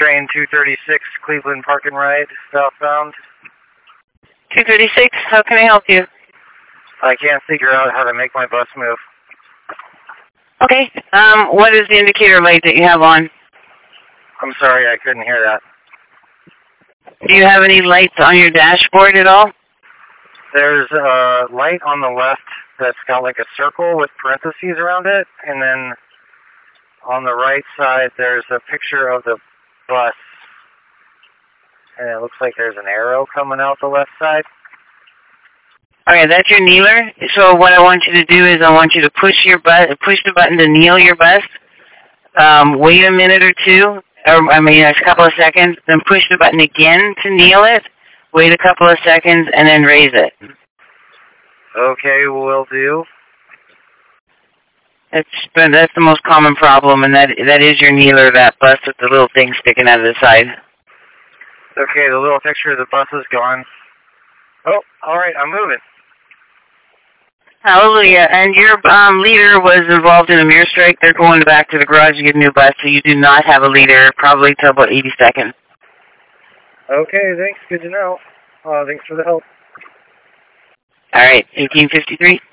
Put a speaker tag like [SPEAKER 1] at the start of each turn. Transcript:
[SPEAKER 1] Train 236, Cleveland Park and Ride, southbound.
[SPEAKER 2] 236, how can I help you?
[SPEAKER 1] I can't figure out how to make my bus move.
[SPEAKER 2] Okay, what is the indicator light that you have on?
[SPEAKER 1] I'm sorry, I couldn't hear that.
[SPEAKER 2] Do you have any lights on your dashboard at all?
[SPEAKER 1] There's a light on the left that's got like a circle with parentheses around it, and then on the right side there's a picture of the bus, and it looks like there's an arrow coming out the left side.
[SPEAKER 2] Okay, that's your kneeler. So what I want you to do is I want you to push the button to kneel your bus. Wait a minute or two, a couple of seconds, then push the button again to kneel it. Wait a couple of seconds, and then raise it.
[SPEAKER 1] Okay, will do.
[SPEAKER 2] That's the most common problem, and that is your kneeler, that bus with the little thing sticking out of the side.
[SPEAKER 1] Okay, the little picture of the bus is gone. Oh, all right, I'm moving.
[SPEAKER 2] Hallelujah. And your leader was involved in a mirror strike. They're going back to the garage to get a new bus, so you do not have a leader probably till about 80 seconds.
[SPEAKER 1] Okay, thanks. Good to know. Thanks for the help.
[SPEAKER 2] All right, 1853.